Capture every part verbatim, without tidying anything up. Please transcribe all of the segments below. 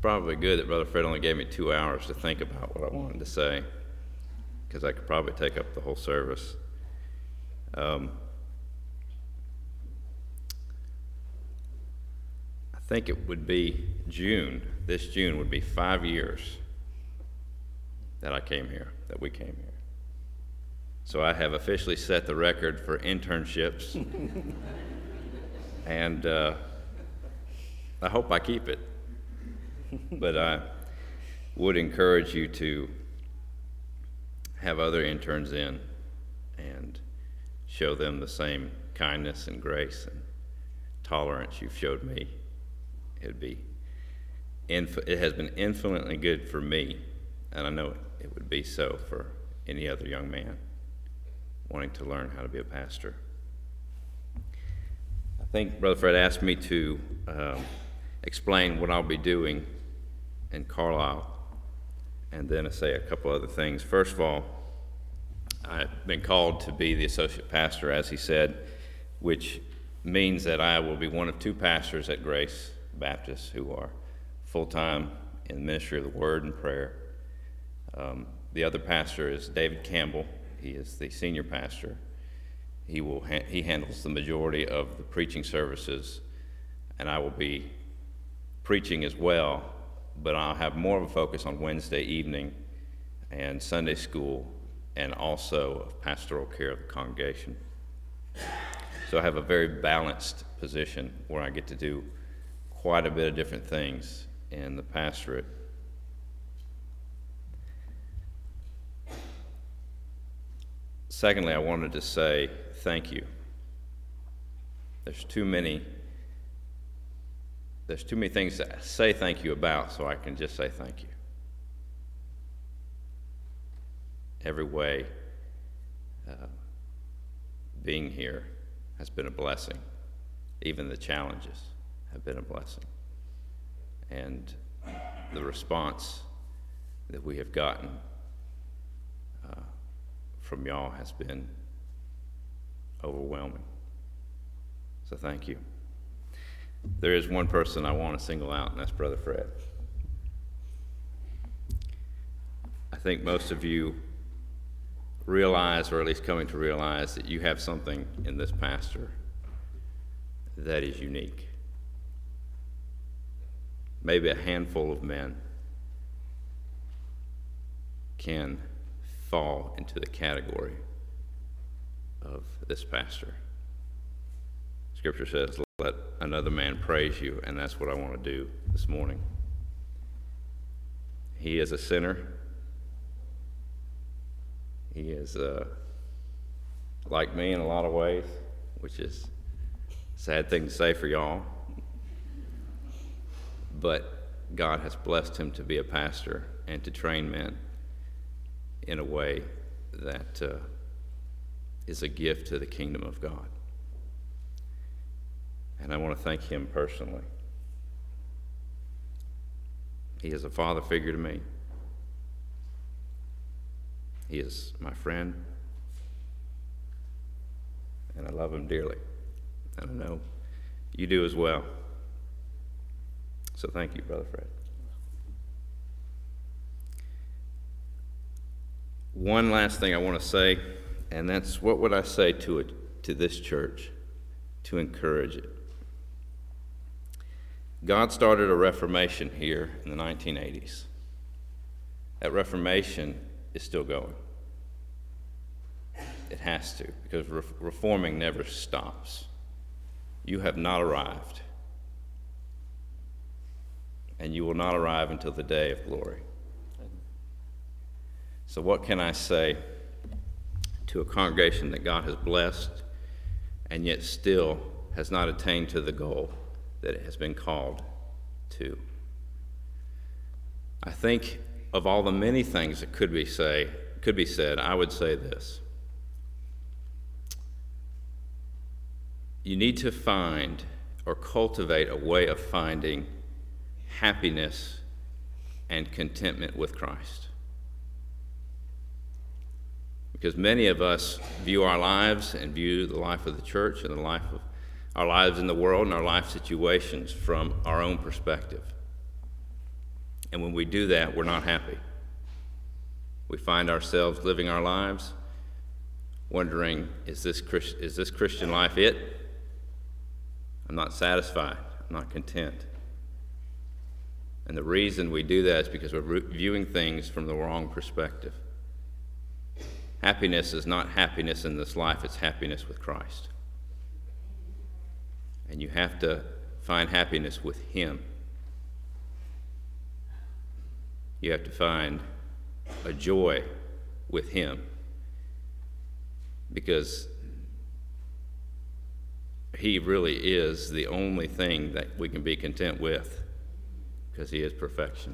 probably good that Brother Fred only gave me two hours to think about what I wanted to say, because I could probably take up the whole service. Um, I think it would be June, this June would be five years that I came here, that we came here. So I have officially set the record for internships, and uh, I hope I keep it. But I would encourage you to have other interns in and show them the same kindness and grace and tolerance you've showed me. It would be, inf- it has been infinitely good for me, and I know it would be so for any other young man wanting to learn how to be a pastor. I think Brother Fred asked me to um, explain what I'll be doing in Carlisle, and then I say a couple other things. First of all, I've been called to be the associate pastor, as he said, which means that I will be one of two pastors at Grace Baptist who are full-time in the ministry of the Word and prayer. Um, the other pastor is David Campbell. He is the senior pastor. He will ha- he handles the majority of the preaching services, and I will be preaching as well, but I'll have more of a focus on Wednesday evening and Sunday school, and also of pastoral care of the congregation. So I have a very balanced position where I get to do quite a bit of different things in the pastorate. Secondly, I wanted to say thank you. There's too many there's too many things to say thank you about, so I can just say thank you. Every way, uh, being here has been a blessing. Even the challenges have been a blessing. And the response that we have gotten uh, from y'all has been overwhelming. So thank you. There is one person I want to single out, and that's Brother Fred. I think most of you realize, or at least coming to realize, that you have something in this pastor that is unique. Maybe a handful of men can fall into the category of this pastor. Scripture says, let another man praise you, and that's what I want to do this morning. He is a sinner. He is uh, like me in a lot of ways, which is a sad thing to say for y'all. But God has blessed him to be a pastor and to train men in a way that uh, is a gift to the kingdom of God. And I want to thank him personally. He is a father figure to me. He is my friend, and I love him dearly. And I know you do as well. So thank you, Brother Fred. One last thing I want to say, and that's what would I say to it, to this church to encourage it. God started a reformation here in the nineteen eighties. That reformation is still going. It has to, because re- reforming never stops. You have not arrived, and you will not arrive until the day of glory. So what can I say to a congregation that God has blessed and yet still has not attained to the goal that it has been called to? I think of all the many things that could be say could be said, I would say this. You need to find or cultivate a way of finding happiness and contentment with Christ. Because many of us view our lives and view the life of the church and the life of our lives in the world and our life situations from our own perspective. And when we do that, we're not happy. We find ourselves living our lives wondering, is this Christ- is this Christian life it? I'm not satisfied. I'm not content. And the reason we do that is because we're viewing things from the wrong perspective. Happiness is not happiness in this life, it's happiness with Christ. And you have to find happiness with Him. You have to find a joy with Him, because He really is the only thing that we can be content with, because He is perfection.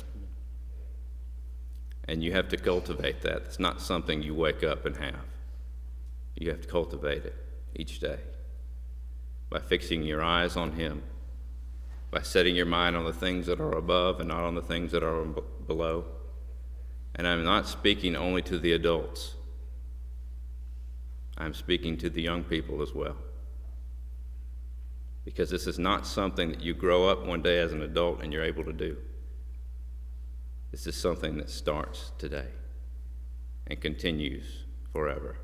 And you have to cultivate that. It's not something you wake up and have. You have to cultivate it each day by fixing your eyes on Him, by setting your mind on the things that are above and not on the things that are b- below. And I'm not speaking only to the adults. I'm speaking to the young people as well. Because this is not something that you grow up one day as an adult and you're able to do. This is something that starts today and continues forever.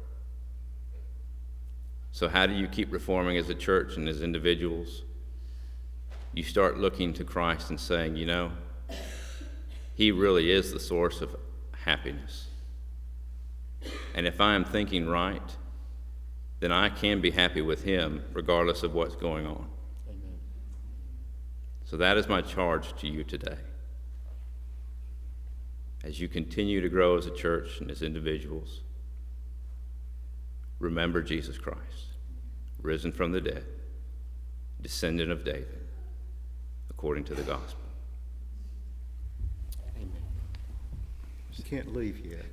So how do you keep reforming as a church and as individuals? You start looking to Christ and saying, you know, He really is the source of happiness. And if I am thinking right, then I can be happy with Him regardless of what's going on. Amen. So that is my charge to you today. As you continue to grow as a church and as individuals, remember Jesus Christ, risen from the dead, descendant of David, according to the gospel. Amen. You can't leave yet.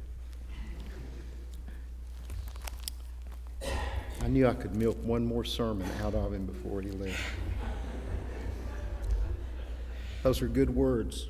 I knew I could milk one more sermon out of him before he left. Those are good words.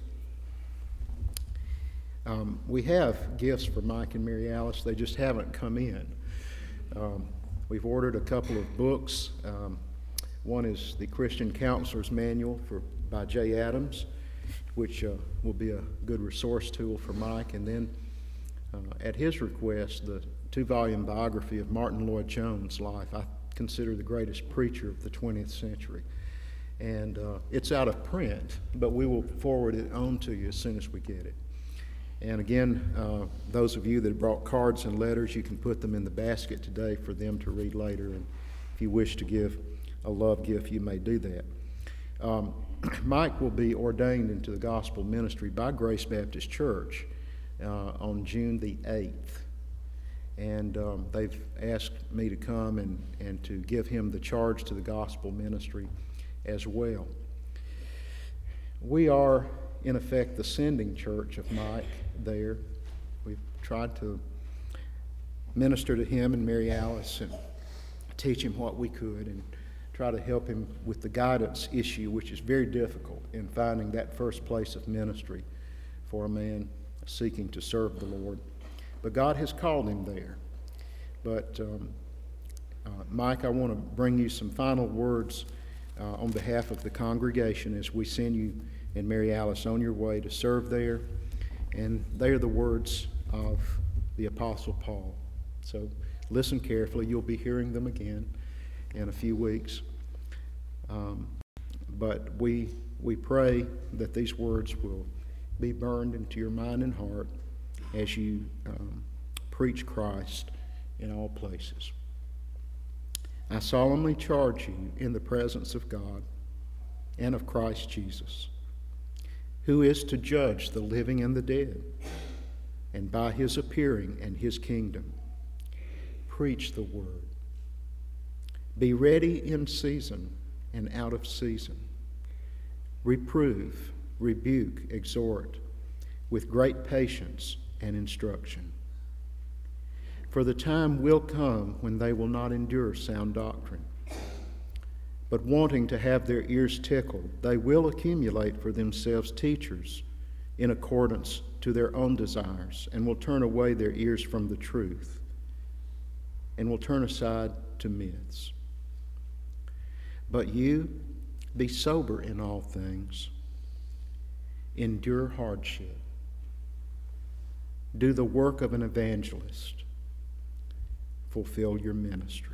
Um, we have gifts for Mike and Mary Alice. They just haven't come in. Um, we've ordered a couple of books. Um, one is the Christian Counselor's Manual for by Jay Adams, which uh, will be a good resource tool for Mike. And then, uh, at his request, the two-volume biography of Martin Lloyd-Jones' life. I consider the greatest preacher of the twentieth century. And uh, it's out of print, but we will forward it on to you as soon as we get it. And again, uh, those of you that brought cards and letters, you can put them in the basket today for them to read later. And if you wish to give a love gift, you may do that. Um, Mike will be ordained into the gospel ministry by Grace Baptist Church uh, on June the eighth. And um, they've asked me to come and, and to give him the charge to the gospel ministry as well. We are, in effect, the sending church of Mike there. We've tried to minister to him and Mary Alice and teach him what we could and try to help him with the guidance issue, which is very difficult in finding that first place of ministry for a man seeking to serve the Lord. But God has called him there. But um, uh, Mike, I want to bring you some final words uh, on behalf of the congregation as we send you and Mary Alice on your way to serve there. And they are the words of the Apostle Paul. So listen carefully. You'll be hearing them again in a few weeks. Um, but we we pray that these words will be burned into your mind and heart as you um, preach Christ in all places. I solemnly charge you in the presence of God and of Christ Jesus, who is to judge the living and the dead, and by his appearing and his kingdom, preach the word. Be ready in season and out of season. Reprove, rebuke, exhort with great patience and instruction. For the time will come when they will not endure sound doctrine, but wanting to have their ears tickled, they will accumulate for themselves teachers in accordance to their own desires, and will turn away their ears from the truth, and will turn aside to myths. But you, be sober in all things, endure hardship, do the work of an evangelist, fulfill your ministry.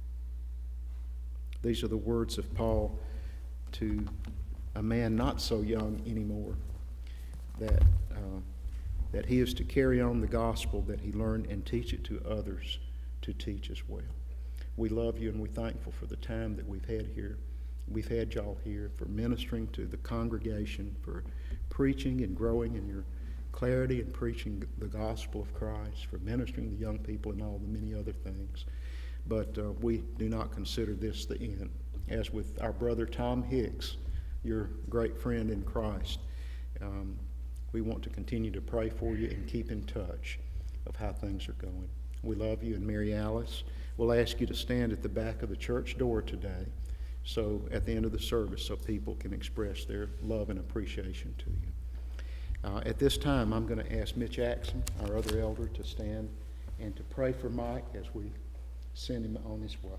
These are the words of Paul to a man not so young anymore, that uh, that he is to carry on the gospel that he learned and teach it to others to teach as well. We love you and we're thankful for the time that we've had here. We've had y'all here for ministering to the congregation, for preaching and growing in your clarity and preaching the gospel of Christ, for ministering to young people and all the many other things. But uh, we do not consider this the end. As with our brother Tom Hicks, your great friend in Christ, um, we want to continue to pray for you and keep in touch of how things are going. We love you, and Mary Alice, we'll ask you to stand at the back of the church door today, so at the end of the service, so people can express their love and appreciation to you. Uh, at this time, I'm going to ask Mitch Axon, our other elder, to stand and to pray for Mike as we send him on his way.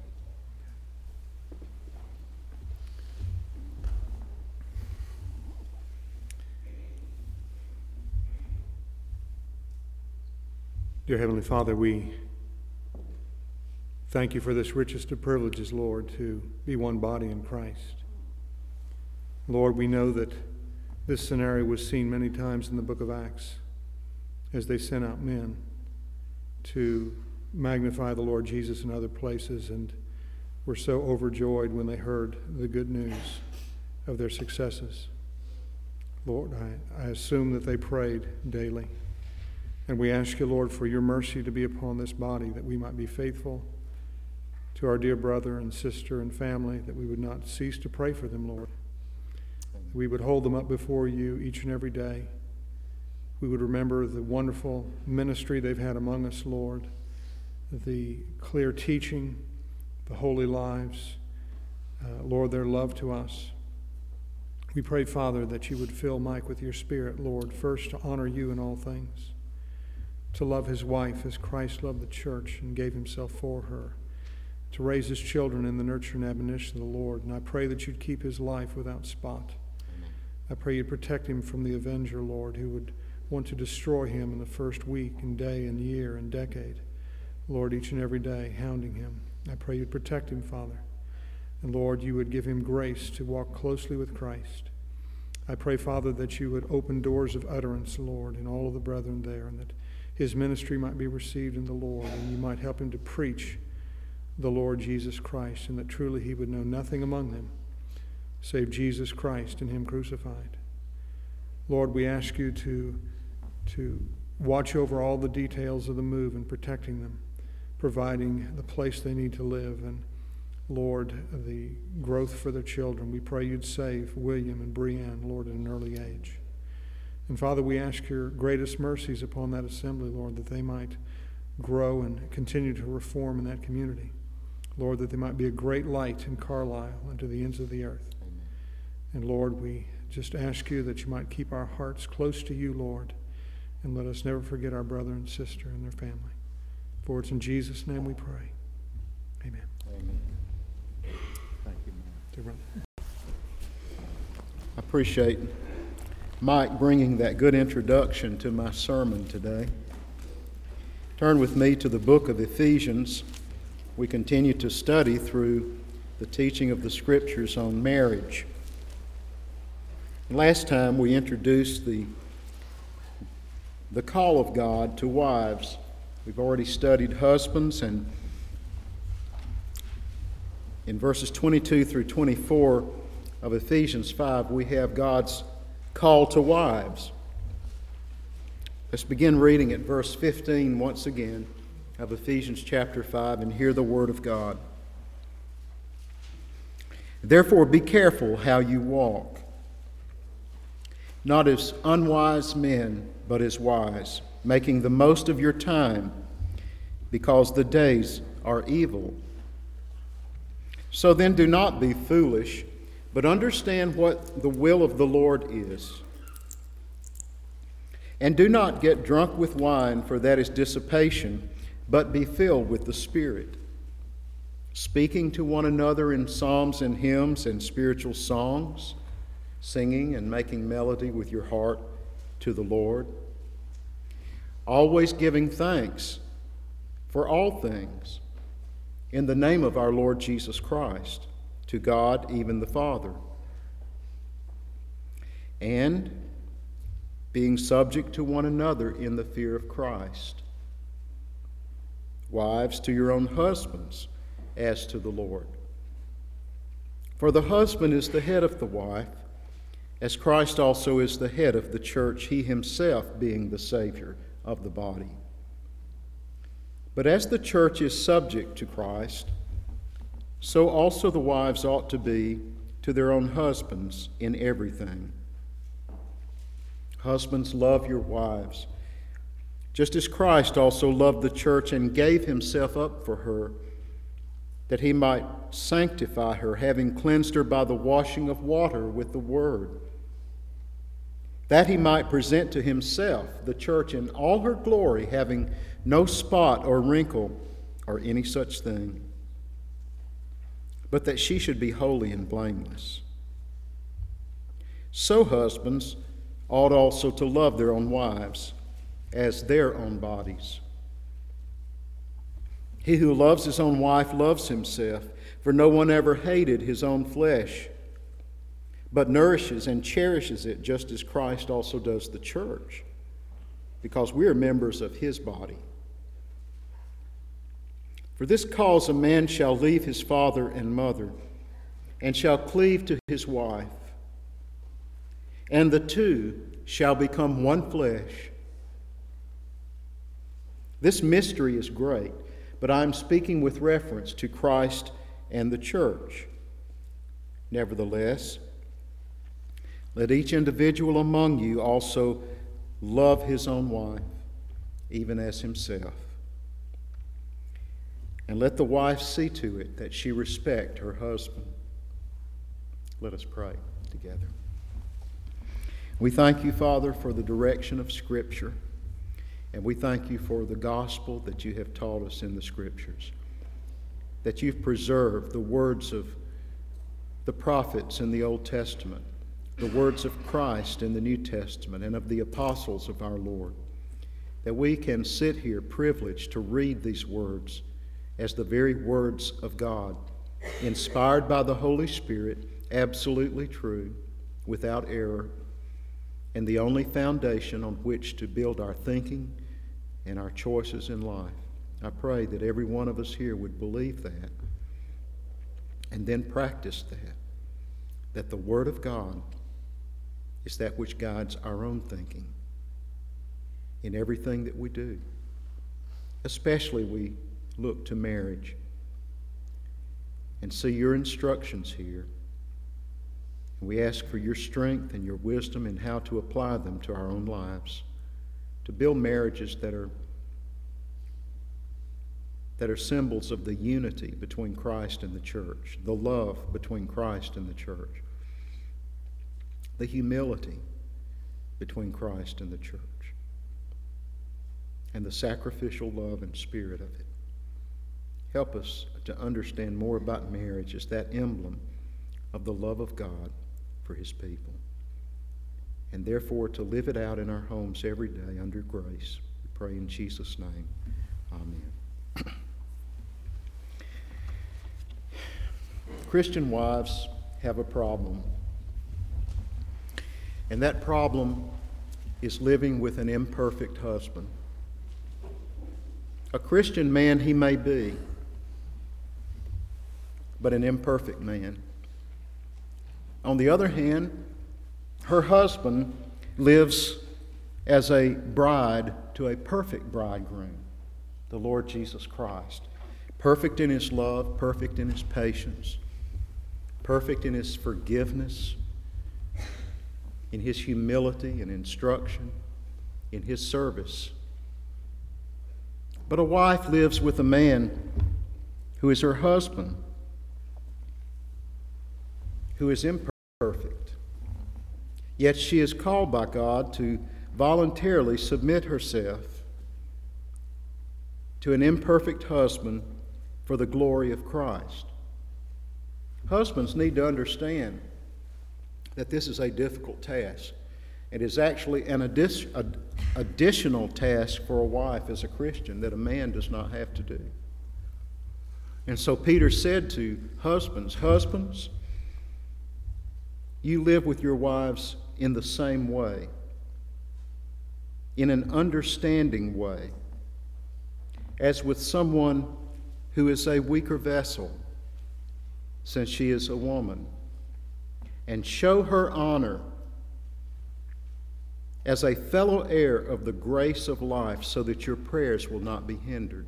Dear Heavenly Father, we thank you for this richest of privileges, Lord, to be one body in Christ. Lord, we know that this scenario was seen many times in the book of Acts as they sent out men to magnify the Lord Jesus in other places, and were so overjoyed when they heard the good news of their successes. Lord, I, I assume that they prayed daily. And we ask you, Lord, for your mercy to be upon this body, that we might be faithful to our dear brother and sister and family, that we would not cease to pray for them, Lord. That we would hold them up before you each and every day. We would remember the wonderful ministry they've had among us, Lord, the clear teaching, the holy lives, uh, Lord, their love to us. We pray, Father, that you would fill Mike with your Spirit, Lord, first to honor you in all things, to love his wife as Christ loved the church and gave himself for her, to raise his children in the nurture and admonition of the Lord. And I pray that you'd keep his life without spot. Amen. I pray you'd protect him from the avenger, Lord, who would want to destroy him in the first week and day and year and decade. Lord, each and every day, hounding him. I pray you'd protect him, Father. And Lord, you would give him grace to walk closely with Christ. I pray, Father, that you would open doors of utterance, Lord, in all of the brethren there, and that his ministry might be received in the Lord, and you might help him to preach the Lord Jesus Christ, and that truly he would know nothing among them save Jesus Christ and him crucified. Lord, we ask you to, to watch over all the details of the move and protecting them, providing the place they need to live, and Lord, the growth for their children. We pray you'd save William and Brianne, Lord, at an early age. And Father, we ask your greatest mercies upon that assembly, Lord, that they might grow and continue to reform in that community. Lord, that they might be a great light in Carlisle and to the ends of the earth. Amen. And Lord, we just ask you that you might keep our hearts close to you, Lord, and let us never forget our brother and sister and their family. For it's in Jesus' name we pray. Amen. Amen. Thank you, Dear brother. I appreciate Mike bringing that good introduction to my sermon today. Turn with me to the book of Ephesians. We continue to study through the teaching of the Scriptures on marriage. Last time we introduced the, the call of God to wives. We've already studied husbands, and in verses twenty-two through twenty-four of Ephesians five, we have God's call to wives. Let's begin reading at verse fifteen once again of Ephesians chapter five and hear the word of God. Therefore be careful how you walk, not as unwise men, but as wise, making the most of your time, because the days are evil. So then do not be foolish, but understand what the will of the Lord is. And do not get drunk with wine, for that is dissipation, but be filled with the Spirit, speaking to one another in psalms and hymns and spiritual songs, singing and making melody with your heart to the Lord, always giving thanks for all things in the name of our Lord Jesus Christ, to God, even the Father, and being subject to one another in the fear of Christ. Wives, to your own husbands, as to the Lord. For the husband is the head of the wife, as Christ also is the head of the church, he himself being the Savior of the body. But as the church is subject to Christ, so also the wives ought to be to their own husbands in everything. Husbands, love your wives, just as Christ also loved the church and gave himself up for her, that he might sanctify her, having cleansed her by the washing of water with the word, that he might present to himself the church in all her glory, having no spot or wrinkle or any such thing, but that she should be holy and blameless. So husbands ought also to love their own wives as their own bodies. He who loves his own wife loves himself, for no one ever hated his own flesh, but nourishes and cherishes it, just as Christ also does the church, because we are members of his body. For this cause a man shall leave his father and mother, and shall cleave to his wife, and the two shall become one flesh. This mystery is great, but I am speaking with reference to Christ and the church. Nevertheless, let each individual among you also love his own wife, even as himself. And let the wife see to it that she respect her husband. Let us pray together. We thank you, Father, for the direction of Scripture, and we thank you for the gospel that you have taught us in the Scriptures, that you've preserved the words of the prophets in the Old Testament, the words of Christ in the New Testament, and of the apostles of our Lord, that we can sit here privileged to read these words as the very words of God, inspired by the Holy Spirit, absolutely true, without error, and the only foundation on which to build our thinking and our choices in life. I pray that every one of us here would believe that and then practice that, that the Word of God is that which guides our own thinking in everything that we do. Especially we look to marriage and see your instructions here. And we ask for your strength and your wisdom in how to apply them to our own lives, to build marriages that are that are symbols of the unity between Christ and the church, the love between Christ and the church, the humility between Christ and the church, and the sacrificial love and spirit of it. Help us to understand more about marriage as that emblem of the love of God for his people, and therefore to live it out in our homes every day under grace. We pray in Jesus' name. Amen. Christian wives have a problem, and that problem is living with an imperfect husband. A Christian man he may be, but an imperfect man. On the other hand, her husband lives as a bride to a perfect bridegroom, the Lord Jesus Christ. Perfect in his love, perfect in his patience, perfect in his forgiveness, in his humility and instruction, in his service. But a wife lives with a man who is her husband, who is imperfect. Yet she is called by God to voluntarily submit herself to an imperfect husband for the glory of Christ. Husbands need to understand that this is a difficult task. It is actually an addi- ad- additional task for a wife as a Christian that a man does not have to do. And so Peter said to husbands, Husbands, you live with your wives in the same way, in an understanding way, as with someone who is a weaker vessel, since she is a woman, and show her honor as a fellow heir of the grace of life, so that your prayers will not be hindered.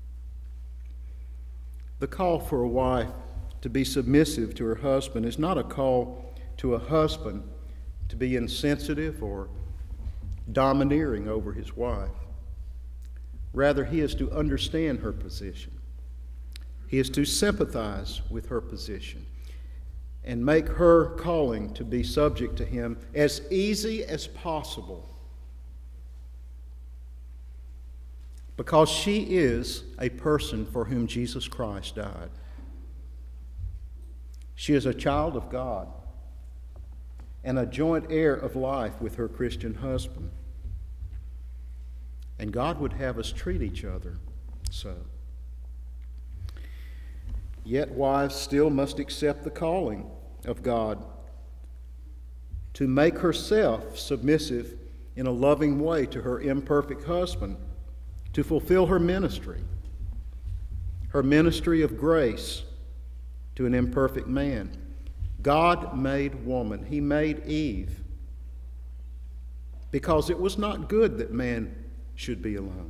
The call for a wife to be submissive to her husband is not a call to a husband to be insensitive or domineering over his wife. Rather, he is to understand her position. He is to sympathize with her position and make her calling to be subject to him as easy as possible, because she is a person for whom Jesus Christ died. She is a child of God and a joint heir of life with her Christian husband. And God would have us treat each other so. Yet wives still must accept the calling of God to make herself submissive in a loving way to her imperfect husband, to fulfill her ministry, her ministry of grace to an imperfect man. God made woman. He made Eve because it was not good that man should be alone.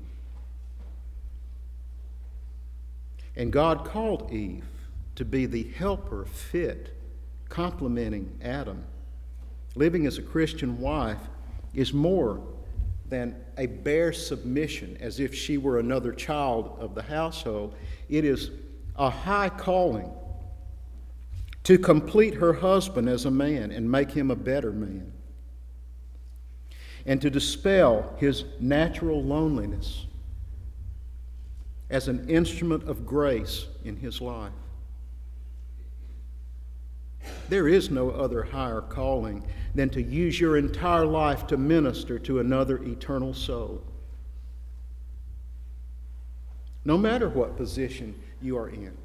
And God called Eve to be the helper fit, complementing Adam. Living as a Christian wife is more than a bare submission as if she were another child of the household. It is a high calling to complete her husband as a man and make him a better man, and to dispel his natural loneliness as an instrument of grace in his life. There is no other higher calling than to use your entire life to minister to another eternal soul. No matter what position you are in.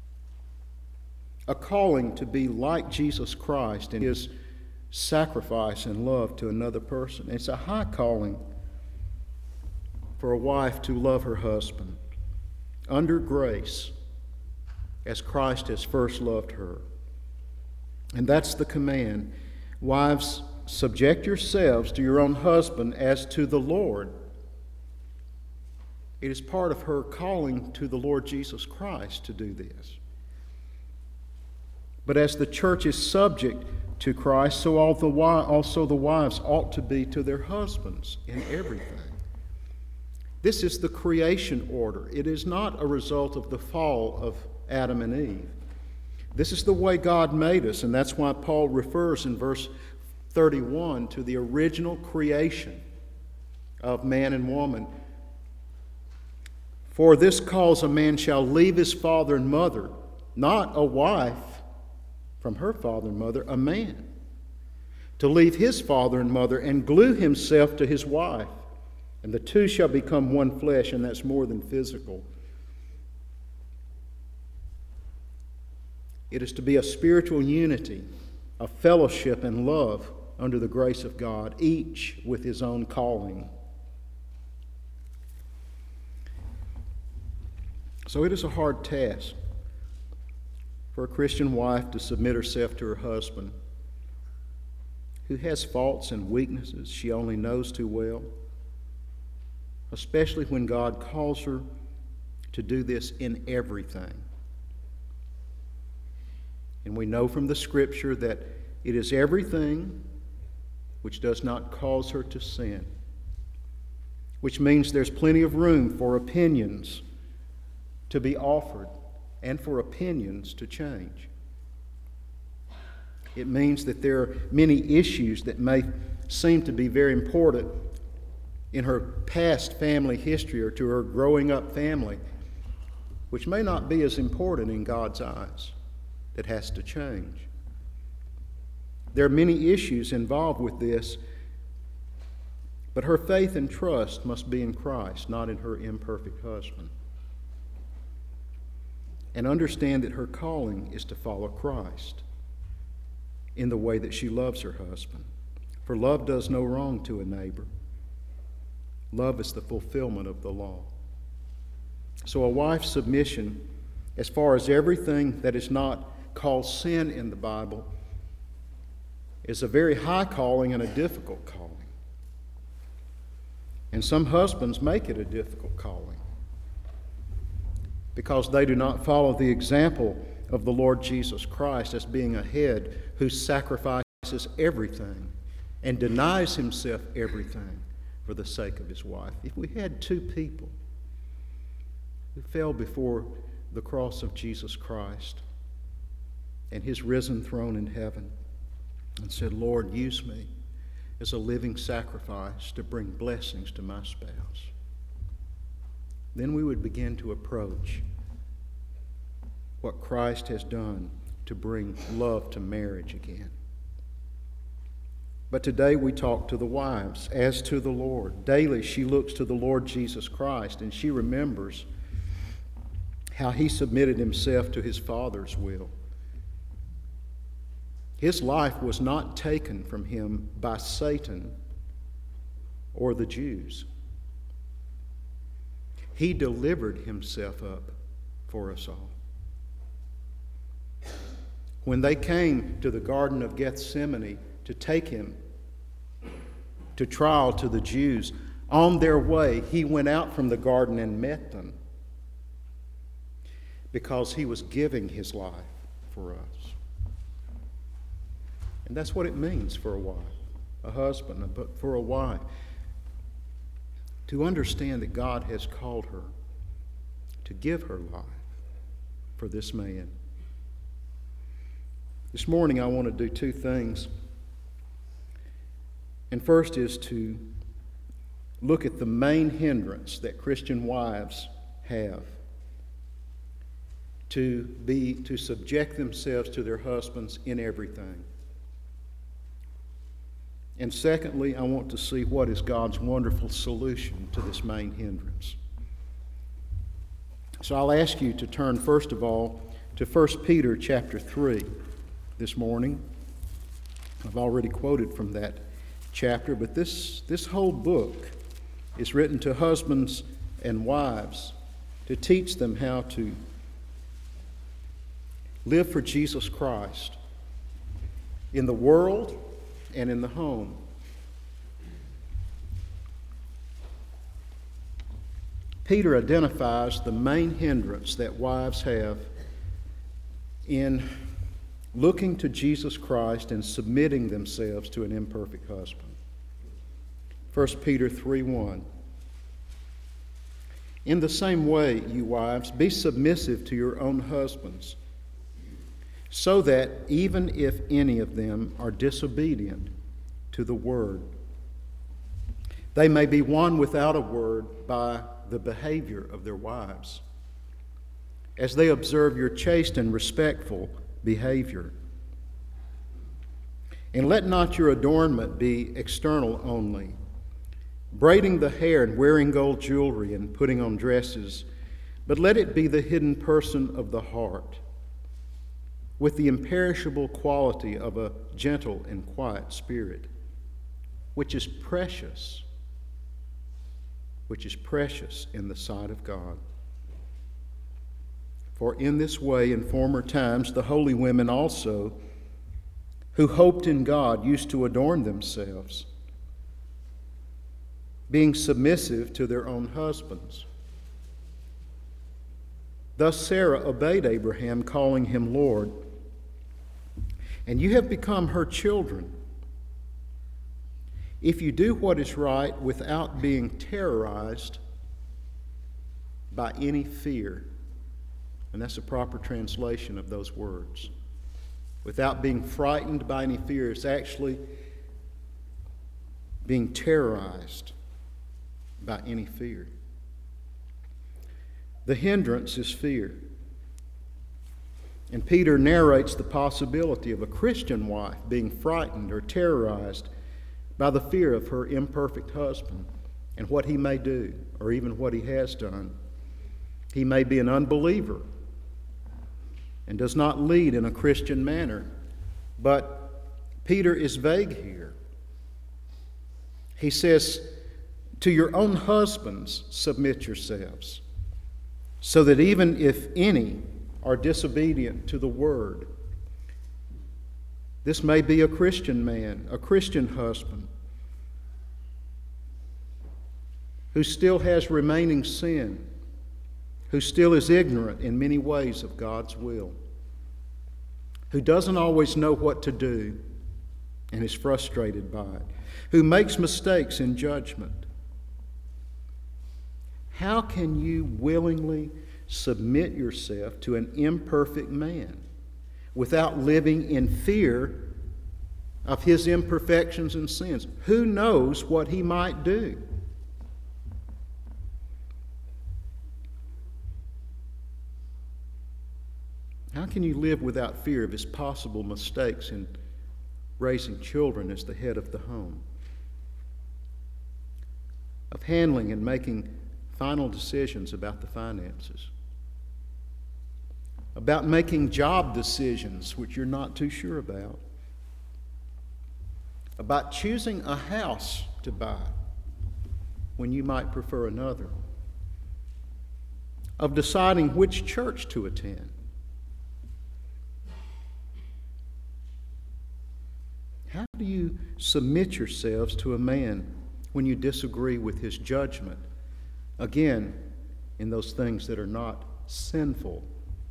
A calling to be like Jesus Christ in his sacrifice and love to another person. It's a high calling for a wife to love her husband under grace as Christ has first loved her. And that's the command. Wives, subject yourselves to your own husband as to the Lord. It is part of her calling to the Lord Jesus Christ to do this. But as the church is subject to Christ, so all the wi- also the wives ought to be to their husbands in everything. This is the creation order. It is not a result of the fall of Adam and Eve. This is the way God made us, and that's why Paul refers in verse thirty-one to the original creation of man and woman. For this cause a man shall leave his father and mother, not a wife from her father and mother, a man, to leave his father and mother and glue himself to his wife, and the two shall become one flesh, and that's more than physical. It is to be a spiritual unity, a fellowship and love under the grace of God, each with his own calling. So it is a hard task for a Christian wife to submit herself to her husband, who has faults and weaknesses she only knows too well, especially when God calls her to do this in everything. And we know from the Scripture that it is everything which does not cause her to sin, which means there's plenty of room for opinions to be offered and for opinions to change. It means that there are many issues that may seem to be very important in her past family history or to her growing up family, which may not be as important in God's eyes, that has to change. There are many issues involved with this, but her faith and trust must be in Christ, not in her imperfect husband. And understand that her calling is to follow Christ in the way that she loves her husband. For love does no wrong to a neighbor. Love is the fulfillment of the law. So a wife's submission, as far as everything that is not called sin in the Bible, is a very high calling and a difficult calling. And some husbands make it a difficult calling because they do not follow the example of the Lord Jesus Christ as being a head who sacrifices everything and denies himself everything for the sake of his wife. If we had two people who fell before the cross of Jesus Christ and his risen throne in heaven and said, Lord, use me as a living sacrifice to bring blessings to my spouse, then we would begin to approach what Christ has done to bring love to marriage again. But today we talk to the wives as to the Lord. Daily she looks to the Lord Jesus Christ and she remembers how he submitted himself to his Father's will. His life was not taken from him by Satan or the Jews. He delivered himself up for us all. When they came to the Garden of Gethsemane to take him to trial to the Jews, on their way, he went out from the garden and met them because he was giving his life for us. And that's what it means for a wife, a husband, but for a wife, to understand that God has called her to give her life for this man. This morning I want to do two things. And first is to look at the main hindrance that Christian wives have to be to subject themselves to their husbands in everything. And secondly, I want to see what is God's wonderful solution to this main hindrance. So I'll ask you to turn first of all to First Peter chapter three this morning. I've already quoted from that chapter, but this, this whole book is written to husbands and wives to teach them how to live for Jesus Christ in the world and in the home. Peter identifies the main hindrance that wives have in looking to Jesus Christ and submitting themselves to an imperfect husband. First Peter three one. In the same way, you wives, be submissive to your own husbands, so that even if any of them are disobedient to the word, they may be won without a word by the behavior of their wives, as they observe your chaste and respectful behavior. And let not your adornment be external only, braiding the hair and wearing gold jewelry and putting on dresses, but let it be the hidden person of the heart, with the imperishable quality of a gentle and quiet spirit, which is precious, which is precious in the sight of God. For in this way, in former times, the holy women also, who hoped in God, used to adorn themselves, being submissive to their own husbands. Thus Sarah obeyed Abraham, calling him Lord, and you have become her children, if you do what is right without being terrorized by any fear. And that's a proper translation of those words. Without being frightened by any fear, it's actually being terrorized by any fear. The hindrance is fear. And Peter narrates the possibility of a Christian wife being frightened or terrorized by the fear of her imperfect husband and what he may do, or even what he has done. He may be an unbeliever and does not lead in a Christian manner. But Peter is vague here. He says, to your own husbands submit yourselves, so that even if any are disobedient to the word, this may be a Christian man, a Christian husband, who still has remaining sin, who still is ignorant in many ways of God's will, who doesn't always know what to do and is frustrated by it, who makes mistakes in judgment. How can you willingly submit yourself to an imperfect man without living in fear of his imperfections and sins? Who knows what he might do? How can you live without fear of his possible mistakes in raising children as the head of the home, of handling and making final decisions about the finances, about making job decisions which you're not too sure about, about choosing a house to buy when you might prefer another, of deciding which church to attend? How do you submit yourselves to a man when you disagree with his judgment? Again, in those things that are not sinful,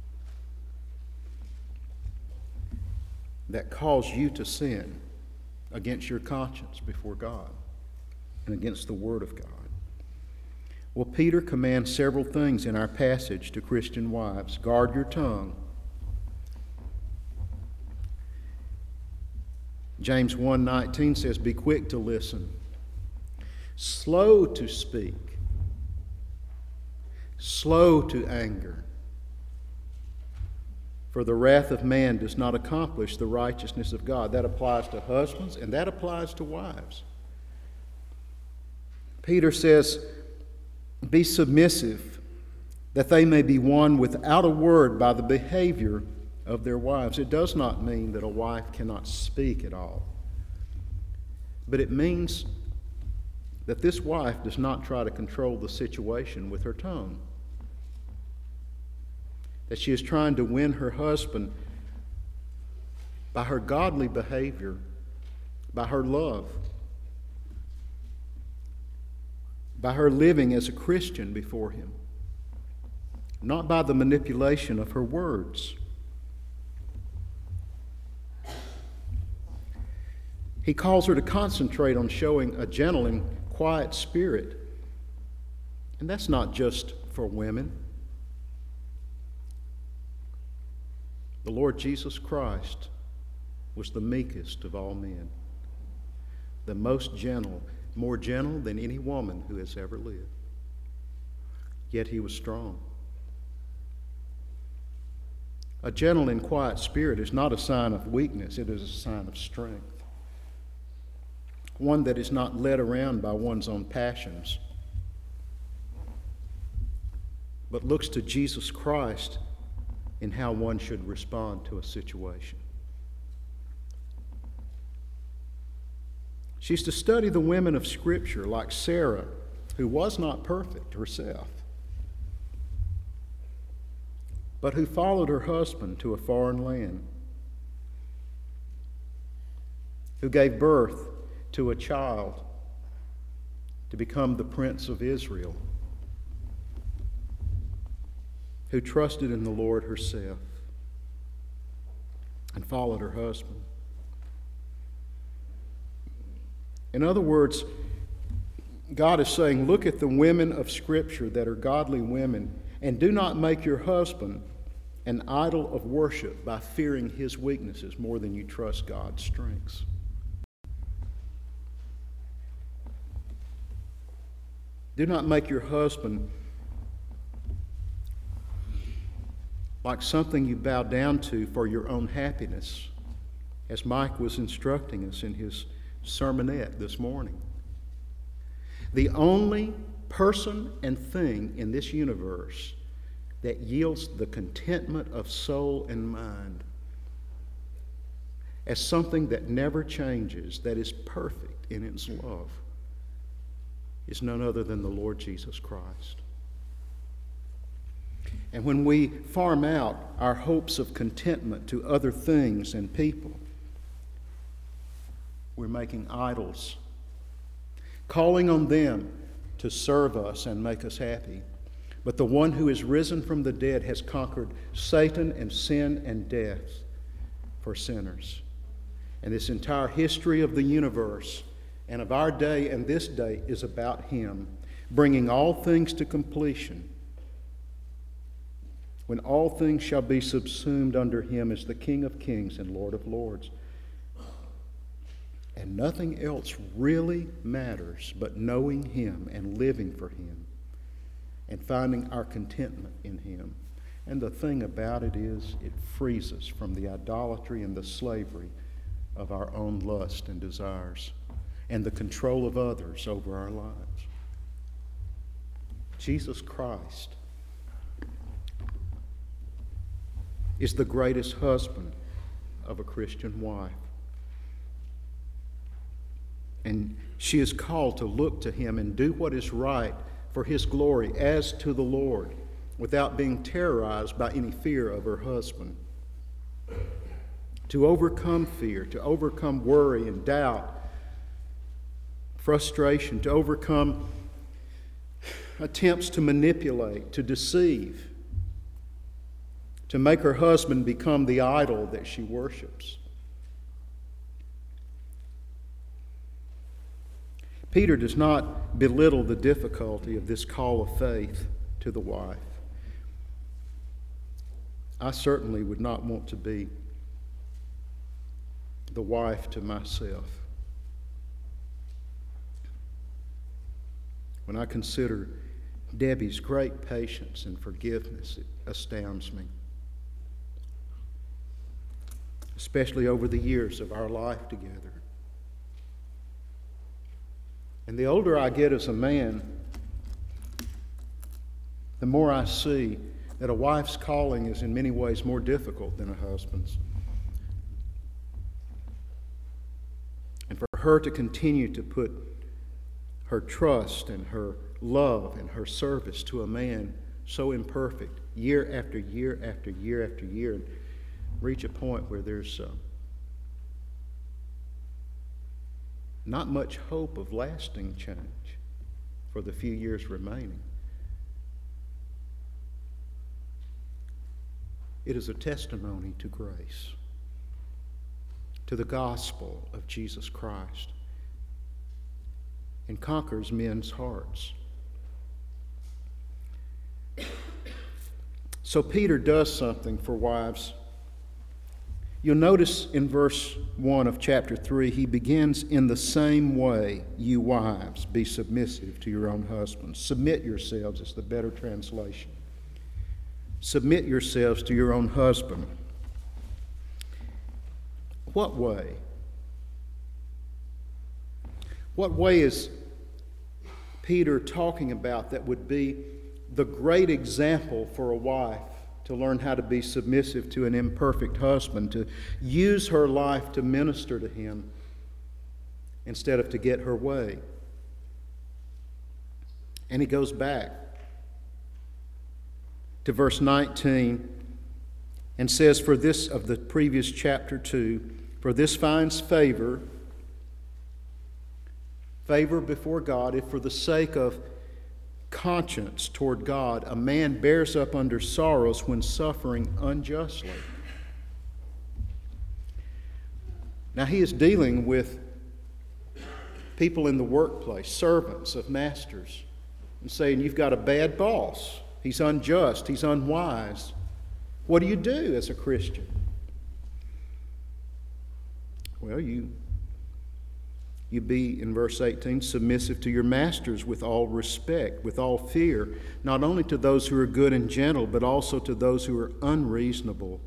that cause you to sin against your conscience before God and against the Word of God. Well, Peter commands several things in our passage to Christian wives. Guard your tongue. James one nineteen says, be quick to listen, slow to speak, slow to anger. For the wrath of man does not accomplish the righteousness of God. That applies to husbands and that applies to wives. Peter says, be submissive, that they may be won without a word by the behavior of their wives. It does not mean that a wife cannot speak at all, but it means that this wife does not try to control the situation with her tongue, that she is trying to win her husband by her godly behavior, by her love, by her living as a Christian before him, not by the manipulation of her words. He calls her to concentrate on showing a gentle and quiet spirit. And that's not just for women. The Lord Jesus Christ was the meekest of all men, the most gentle, more gentle than any woman who has ever lived. Yet he was strong. A gentle and quiet spirit is not a sign of weakness, it is a sign of strength. One that is not led around by one's own passions, but looks to Jesus Christ in how one should respond to a situation. She's to study the women of Scripture like Sarah, who was not perfect herself, but who followed her husband to a foreign land, who gave birth to a child to become the Prince of Israel, who trusted in the Lord herself and followed her husband. In other words, God is saying, look at the women of Scripture that are godly women, and do not make your husband an idol of worship by fearing his weaknesses more than you trust God's strengths. Do not make your husband like something you bow down to for your own happiness, as Mike was instructing us in his sermonette this morning. The only person and thing in this universe that yields the contentment of soul and mind as something that never changes, that is perfect in its love, is none other than the Lord Jesus Christ. And when we farm out our hopes of contentment to other things and people, we're making idols, calling on them to serve us and make us happy. But the one who is risen from the dead has conquered Satan and sin and death for sinners. And this entire history of the universe and of our day and this day is about him, bringing all things to completion, when all things shall be subsumed under him as the King of kings and Lord of lords. And nothing else really matters but knowing him and living for him and finding our contentment in him. And the thing about it is, it frees us from the idolatry and the slavery of our own lust and desires and the control of others over our lives. Jesus Christ is the greatest husband of a Christian wife. And she is called to look to him and do what is right for his glory as to the Lord, without being terrorized by any fear of her husband. To overcome fear, to overcome worry and doubt, frustration, to overcome attempts to manipulate, to deceive, to make her husband become the idol that she worships. Peter does not belittle the difficulty of this call of faith to the wife. I certainly would not want to be the wife to myself. When I consider Debbie's great patience and forgiveness, it astounds me. Especially over the years of our life together. And the older I get as a man, the more I see that a wife's calling is in many ways more difficult than a husband's. And for her to continue to put her trust and her love and her service to a man so imperfect, year after year after year after year, and reach a point where there's uh, not much hope of lasting change for the few years remaining. It is a testimony to grace, to the gospel of Jesus Christ, and conquers men's hearts. So Peter does something for wives. You'll notice in verse one of chapter three, he begins, "In the same way, you wives, be submissive to your own husbands." Submit yourselves is the better translation. Submit yourselves to your own husband. What way? What way is Peter talking about that would be the great example for a wife to learn how to be submissive to an imperfect husband, to use her life to minister to him instead of to get her way? And he goes back to verse nineteen and says, for this, of the previous chapter two, "For this finds favor, favor before God, if for the sake of conscience toward God, a man bears up under sorrows when suffering unjustly." Now he is dealing with people in the workplace, servants of masters, and saying, you've got a bad boss. He's unjust. He's unwise. What do you do as a Christian? Well, you You be, in verse eighteen, submissive to your masters with all respect, with all fear, not only to those who are good and gentle, but also to those who are unreasonable.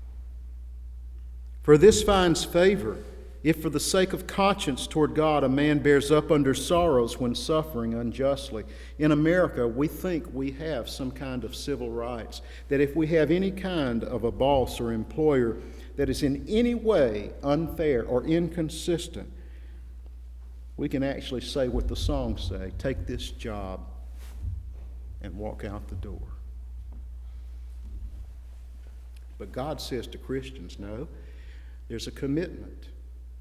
For this finds favor, if for the sake of conscience toward God a man bears up under sorrows when suffering unjustly. In America, we think we have some kind of civil rights, that if we have any kind of a boss or employer that is in any way unfair or inconsistent, we can actually say what the songs say, take this job and walk out the door. But God says to Christians, no, there's a commitment.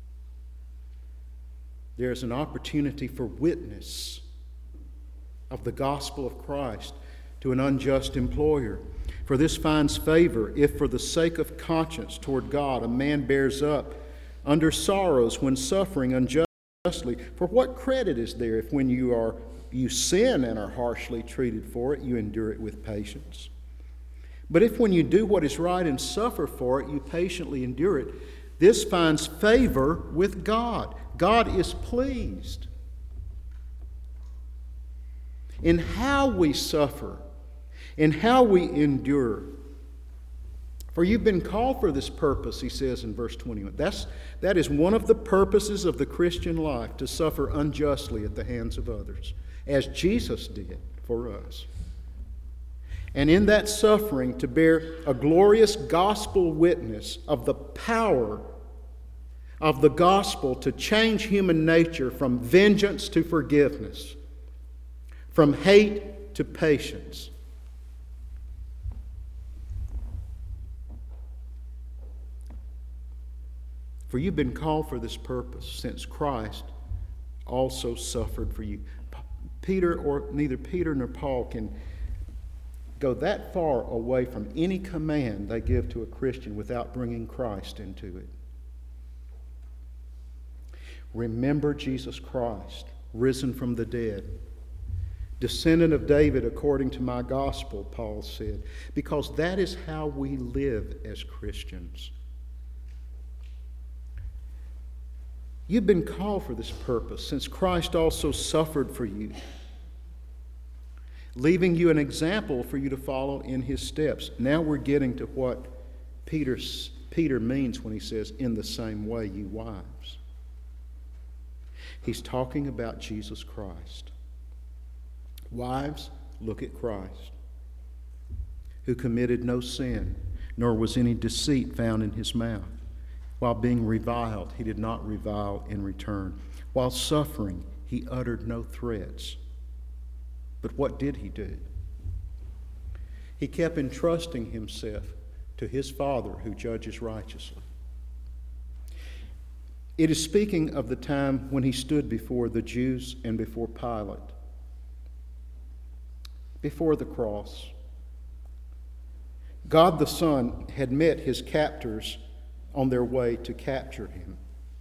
There's an opportunity for witness of the gospel of Christ to an unjust employer. For this finds favor if for the sake of conscience toward God a man bears up under sorrows when suffering unjustly. For what credit is there if when you are you sin and are harshly treated for it, you endure it with patience? But if when you do what is right and suffer for it, you patiently endure it, this finds favor with God. God is pleased in how we suffer, in how we endure. For you've been called for this purpose, he says in verse twenty-one. That's, that is one of the purposes of the Christian life, to suffer unjustly at the hands of others, as Jesus did for us. And in that suffering, to bear a glorious gospel witness of the power of the gospel to change human nature from vengeance to forgiveness, from hate to patience. For you've been called for this purpose, since Christ also suffered for you. Peter, or neither Peter nor Paul can go that far away from any command they give to a Christian without bringing Christ into it. Remember Jesus Christ, risen from the dead, descendant of David according to my gospel, Paul said, because that is how we live as Christians. You've been called for this purpose, since Christ also suffered for you, leaving you an example for you to follow in his steps. Now we're getting to what Peter's, Peter means when he says, in the same way, you wives. He's talking about Jesus Christ. Wives, look at Christ, who committed no sin, nor was any deceit found in his mouth. While being reviled, he did not revile in return. While suffering, he uttered no threats. But what did he do? He kept entrusting himself to his Father who judges righteously. It is speaking of the time when he stood before the Jews and before Pilate, before the cross. God the Son had met his captors on their way to capture him.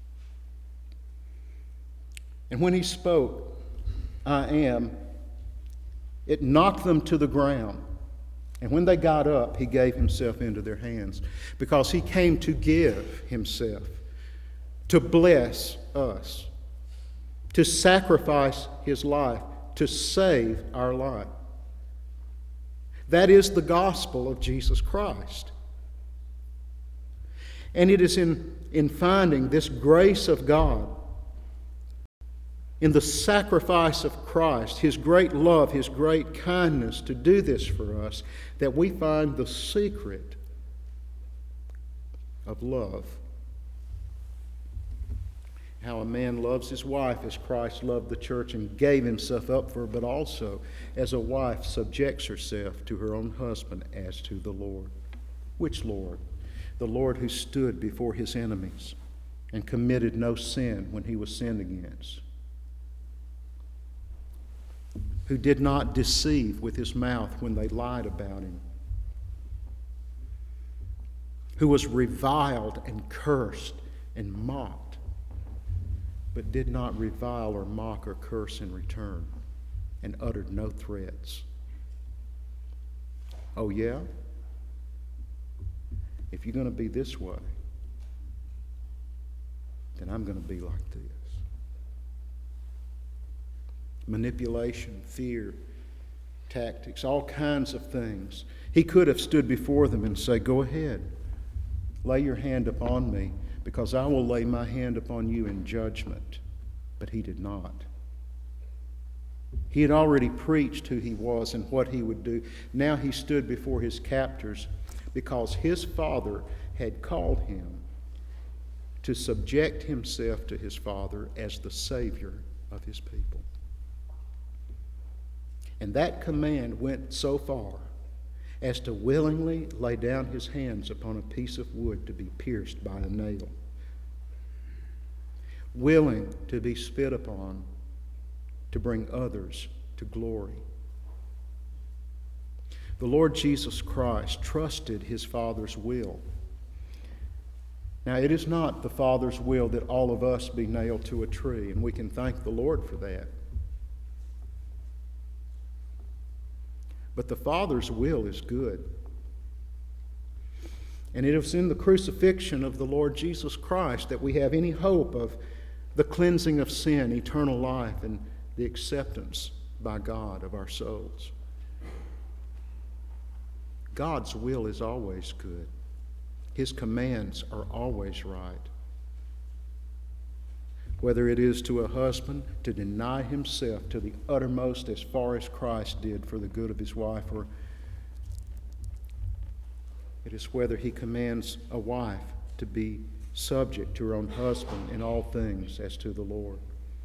And when he spoke, I am, it knocked them to the ground. And when they got up, he gave himself into their hands, because he came to give himself, to bless us, to sacrifice his life, to save our life. That is the gospel of Jesus Christ. And it is in, in finding this grace of God, in the sacrifice of Christ, his great love, his great kindness to do this for us, that we find the secret of love. How a man loves his wife as Christ loved the church and gave himself up for her, but also as a wife subjects herself to her own husband as to the Lord. Which Lord? The Lord who stood before his enemies and committed no sin when he was sinned against, who did not deceive with his mouth when they lied about him, who was reviled and cursed and mocked, but did not revile or mock or curse in return, and uttered no threats. Oh yeah? If you're going to be this way, then I'm going to be like this. manipulation, fear, tactics, all kinds of things. He could have stood before them and said, "Go ahead, lay your hand upon me, because I will lay my hand upon you in judgment." But he did not. He had already preached who he was and what he would do. Now he stood before his captors because his Father had called him to subject himself to his Father as the Savior of his people. And that command went so far as to willingly lay down his hands upon a piece of wood to be pierced by a nail, willing to be spit upon to bring others to glory. The Lord Jesus Christ trusted his Father's will. Now, it is not the Father's will that all of us be nailed to a tree, and we can thank the Lord for that. But the Father's will is good. And it is in the crucifixion of the Lord Jesus Christ that we have any hope of the cleansing of sin, eternal life, and the acceptance by God of our souls. God's will is always good. His commands are always right. Whether it is to a husband to deny himself to the uttermost as far as Christ did for the good of his wife, or it is whether he commands a wife to be subject to her own husband in all things as to the Lord.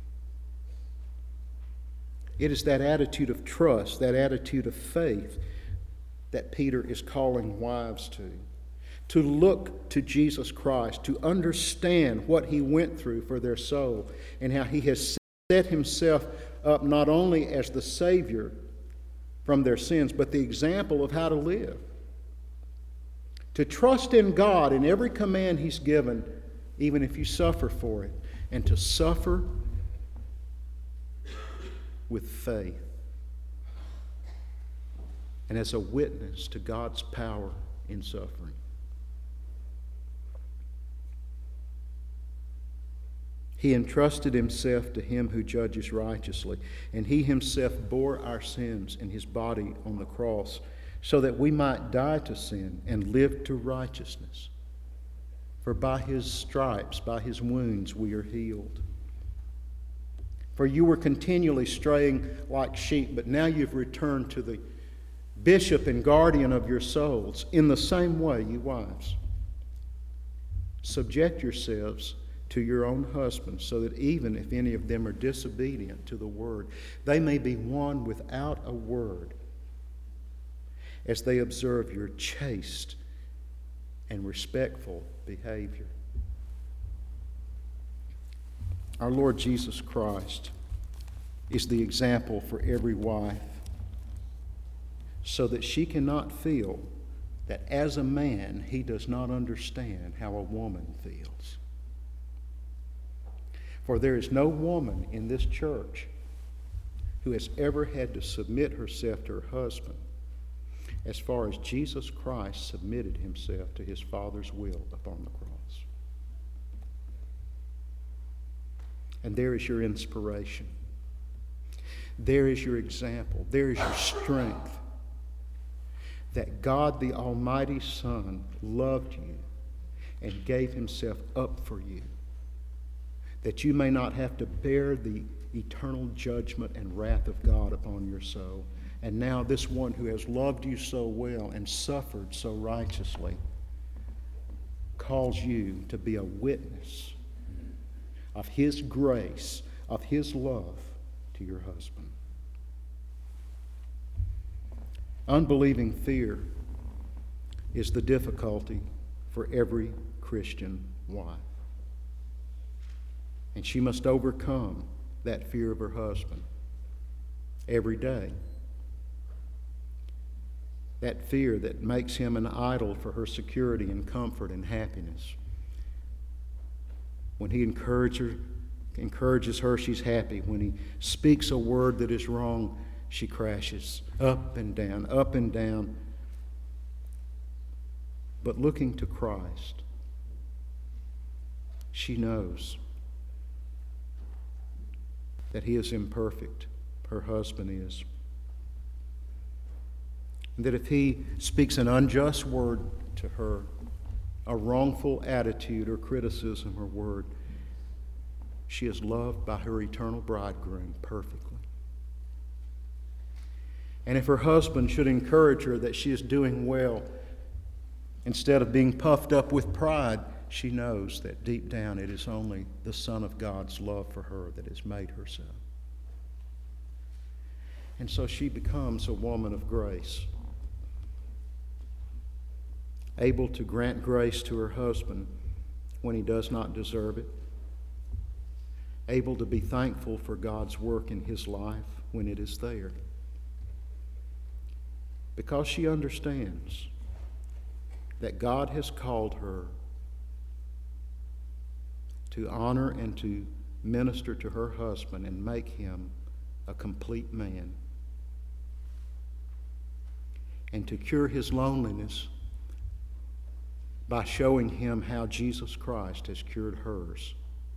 It is that attitude of trust, that attitude of faith that Peter is calling wives to. To look to Jesus Christ, to understand what he went through for their soul, and how he has set himself up not only as the Savior from their sins, but the example of how to live. To trust in God in every command he's given, even if you suffer for it, and to suffer with faith, and as a witness to God's power in suffering. He entrusted himself to him who judges righteously, and he himself bore our sins in his body on the cross, so that we might die to sin and live to righteousness. For by his stripes, by his wounds, we are healed. For you were continually straying like sheep, but now you've returned to the bishop and guardian of your souls. In the same way, you wives, subject yourselves to your own husbands, so that even if any of them are disobedient to the word, they may be won without a word, as they observe your chaste and respectful behavior. Our Lord Jesus Christ is the example for every wife, so that she cannot feel that as a man he does not understand how a woman feels. For there is no woman in this church who has ever had to submit herself to her husband as far as Jesus Christ submitted himself to his Father's will upon the cross. And there is your inspiration. There is your example. There is your strength. That God the Almighty Son loved you and gave himself up for you, that you may not have to bear the eternal judgment and wrath of God upon your soul. And now this one who has loved you so well and suffered so righteously calls you to be a witness of his grace, of his love to your husband. Unbelieving fear is the difficulty for every Christian wife. And she must overcome that fear of her husband every day. That fear that makes him an idol for her security and comfort and happiness. When he encourages her, encourages her, she's happy. When he speaks a word that is wrong, she crashes up and down, up and down. But looking to Christ, she knows that he is imperfect her husband is. And that if he speaks an unjust word to her, a wrongful attitude or criticism or word, she is loved by her eternal bridegroom perfectly. And if her husband should encourage her that she is doing well, instead of being puffed up with pride, she knows that deep down it is only the Son of God's love for her that has made her so. And so she becomes a woman of grace, able to grant grace to her husband when he does not deserve it, able to be thankful for God's work in his life when it is there, because she understands that God has called her to honor and to minister to her husband and make him a complete man, and to cure his loneliness by showing him how Jesus Christ has cured hers.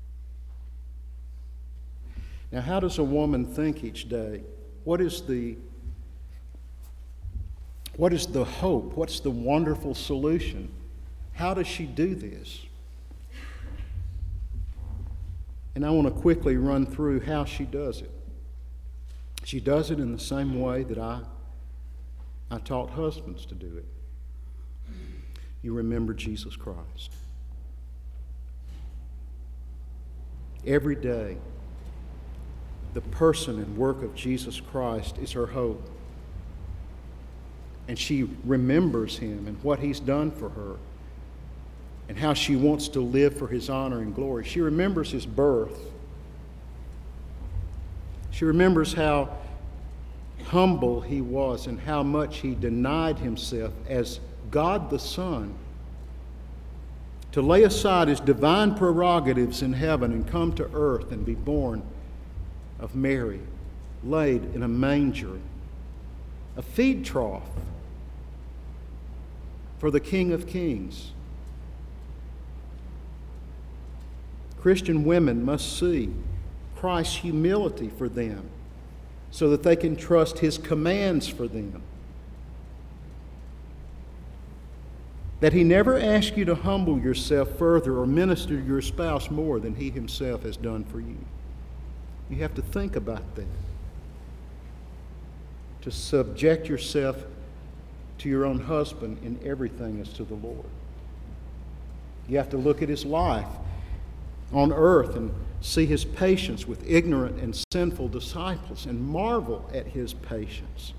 Now, how does a woman think each day? What is the what is the hope? What's the wonderful solution? How does she do this? And I want to quickly run through how she does it. She does it in the same way that I, I taught husbands to do it. You remember Jesus Christ. Every day, the person and work of Jesus Christ is her hope. And she remembers him and what he's done for her and how she wants to live for his honor and glory. She remembers his birth. She remembers how humble he was and how much he denied himself as God the Son to lay aside his divine prerogatives in heaven and come to earth and be born of Mary, laid in a manger, a feed trough for the King of Kings. Christian women must see Christ's humility for them so that they can trust his commands for them. That he never asks you to humble yourself further or minister to your spouse more than he himself has done for you. You have to think about that. To subject yourself to your own husband in everything as to the Lord. You have to look at his life on earth and see his patience with ignorant and sinful disciples and marvel at his patience,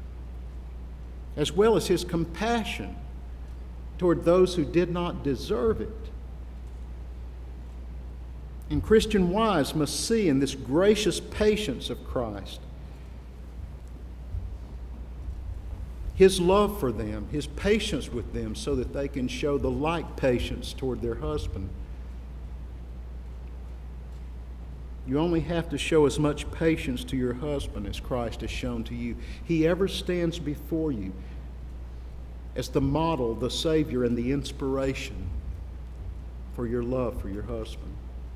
as well as his compassion toward those who did not deserve it. And Christian wives must see in this gracious patience of Christ his love for them, his patience with them, so that they can show the like patience toward their husband. You only have to show as much patience to your husband as Christ has shown to you. He ever stands before you as the model, the Savior, and the inspiration for your love for your husband.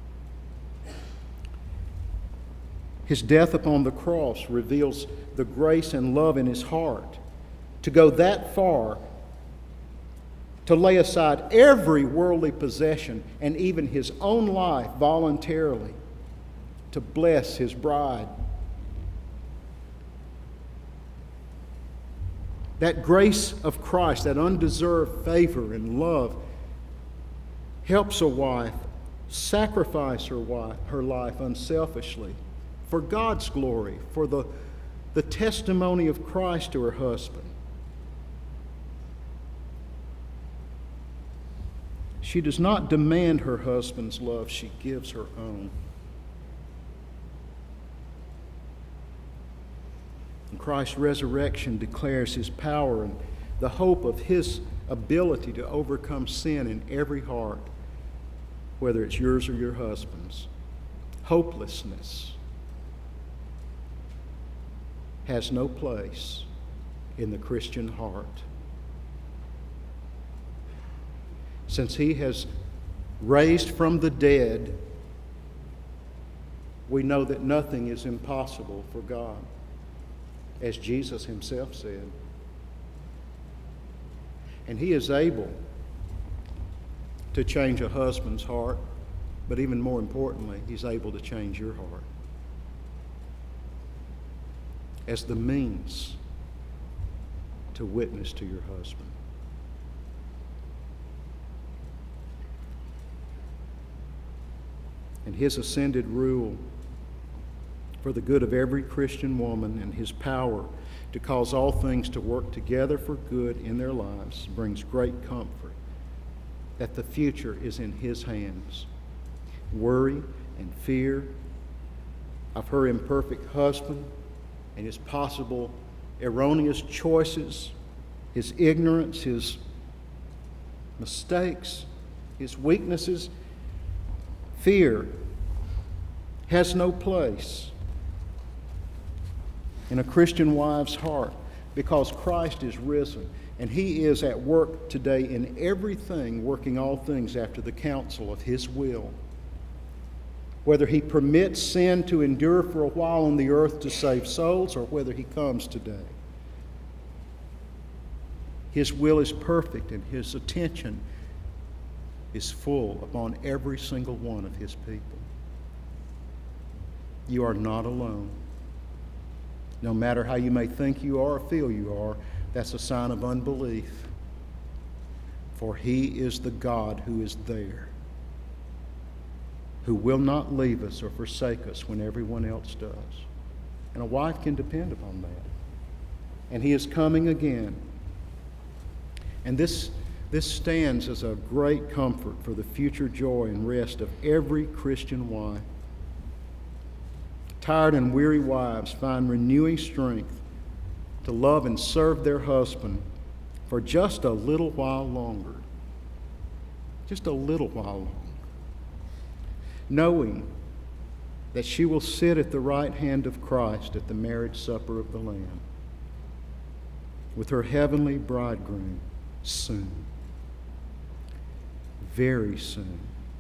His death upon the cross reveals the grace and love in his heart to go that far, to lay aside every worldly possession and even his own life voluntarily to bless his bride. That grace of Christ, that undeserved favor and love, helps a wife sacrifice her wife, her life unselfishly for God's glory, for the, the testimony of Christ to her husband. She does not demand her husband's love, she gives her own. And Christ's resurrection declares his power and the hope of his ability to overcome sin in every heart, whether it's yours or your husband's. Hopelessness has no place in the Christian heart. Since he has raised from the dead we know that nothing is impossible for God, as Jesus himself said. And he is able to change a husband's heart, but even more importantly, he's able to change your heart as the means to witness to your husband. And his ascended rule for the good of every Christian woman and his power to cause all things to work together for good in their lives brings great comfort that the future is in his hands. Worry and fear of her imperfect husband and his possible erroneous choices, his ignorance, his mistakes, his weaknesses, fear has no place in a Christian wife's heart, because Christ is risen and he is at work today in everything, working all things after the counsel of his will. Whether he permits sin to endure for a while on the earth to save souls, or whether he comes today, his will is perfect and his attention is full upon every single one of his people. You are not alone. No matter how you may think you are or feel you are, that's a sign of unbelief. For he is the God who is there, who will not leave us or forsake us when everyone else does. And a wife can depend upon that. And he is coming again. And this, this stands as a great comfort for the future joy and rest of every Christian wife. Tired and weary wives find renewing strength to love and serve their husband for just a little while longer. Just a little while longer. Knowing that she will sit at the right hand of Christ at the marriage supper of the Lamb with her heavenly bridegroom soon. Very soon.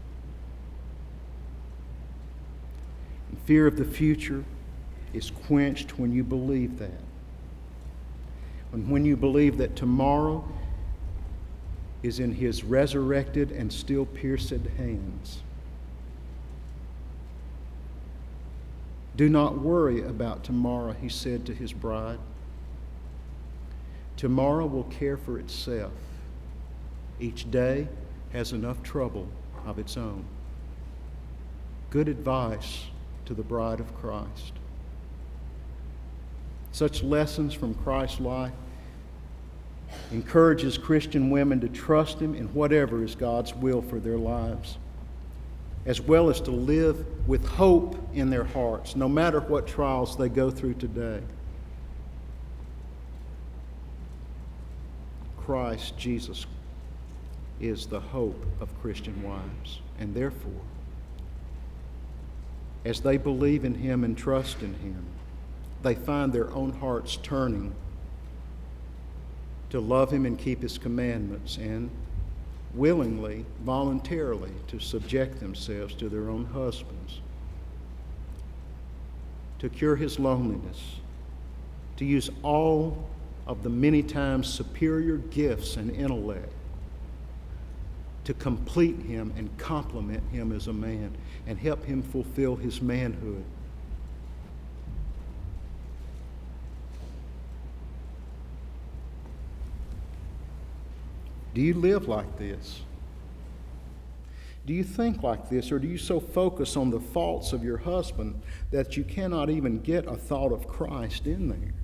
And fear of the future is quenched when you believe that. And when you believe that tomorrow is in his resurrected and still pierced hands. Do not worry about tomorrow, he said to his bride. Tomorrow will care for itself. Each day has enough trouble of its own. Good advice to the bride of Christ. Such lessons from Christ's life encourages Christian women to trust him in whatever is God's will for their lives, as well as to live with hope in their hearts, no matter what trials they go through today. Christ Jesus is the hope of Christian wives, and therefore, as they believe in him and trust in him, they find their own hearts turning to love him and keep his commandments, and willingly, voluntarily, to subject themselves to their own husbands, to cure his loneliness, to use all of the many times superior gifts and intellect to complete him and complement him as a man and help him fulfill his manhood. Do you live like this? Do you think like this, or do you so focus on the faults of your husband that you cannot even get a thought of Christ in there?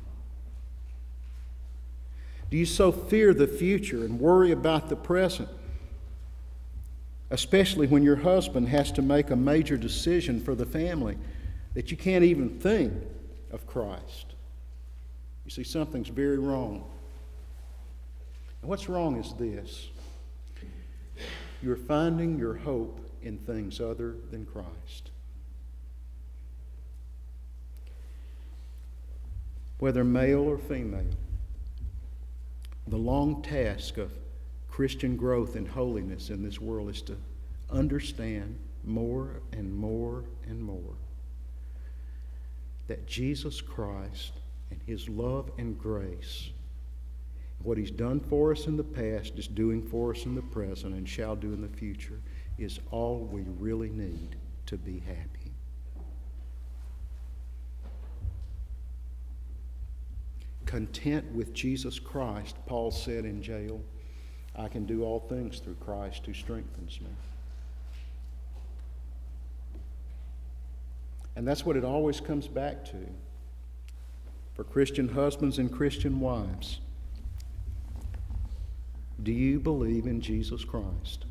Do you so fear the future and worry about the present, especially when your husband has to make a major decision for the family, that you can't even think of Christ? You see, something's very wrong. And what's wrong is this: you're finding your hope in things other than Christ. Whether male or female, the long task of Christian growth and holiness in this world is to understand more and more and more that Jesus Christ and His love and grace, what He's done for us in the past, is doing for us in the present, and shall do in the future, is all we really need to be happy. Content with Jesus Christ, Paul said in jail, I can do all things through Christ who strengthens me. And that's what it always comes back to for Christian husbands and Christian wives. Do you believe in Jesus Christ?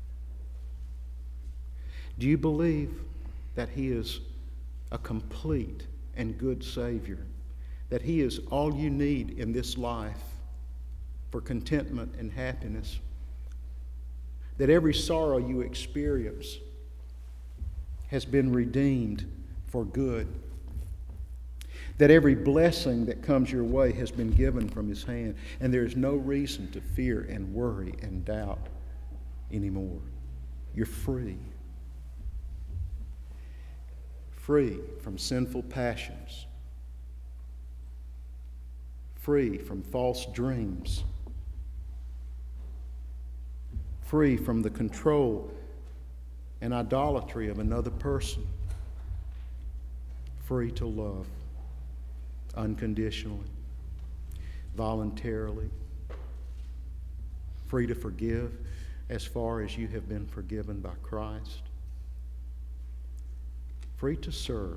Do you believe that He is a complete and good Savior? That He is all you need in this life for contentment and happiness? That every sorrow you experience has been redeemed for good? That every blessing that comes your way has been given from His hand, and there is no reason to fear and worry and doubt anymore? You're free. Free from sinful passions. Free from false dreams. Free from the control and idolatry of another person. Free to love unconditionally, voluntarily. Free to forgive as far as you have been forgiven by Christ. Free to serve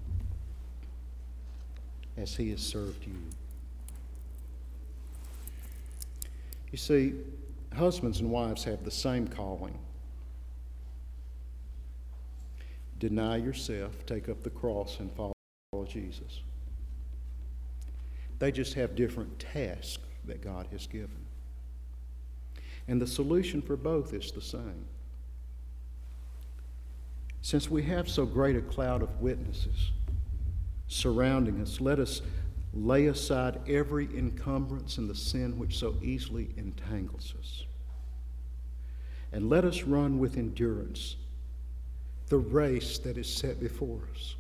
as He has served you. You see, husbands and wives have the same calling. Deny yourself, take up the cross, and follow Jesus. They just have different tasks that God has given. And the solution for both is the same. Since we have so great a cloud of witnesses surrounding us, let us lay aside every encumbrance and the sin which so easily entangles us. And let us run with endurance the race that is set before us,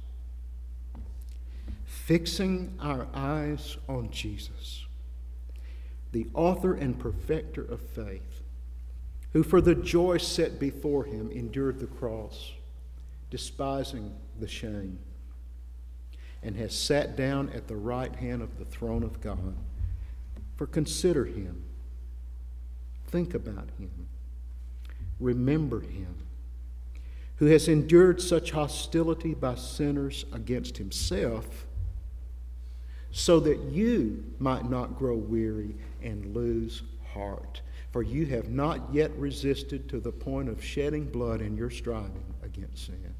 fixing our eyes on Jesus, the author and perfecter of faith, who for the joy set before Him endured the cross, despising the shame, and has sat down at the right hand of the throne of God. For consider Him, think about Him, remember Him, who has endured such hostility by sinners against Himself, so that you might not grow weary and lose heart. For you have not yet resisted to the point of shedding blood in your striving against sin.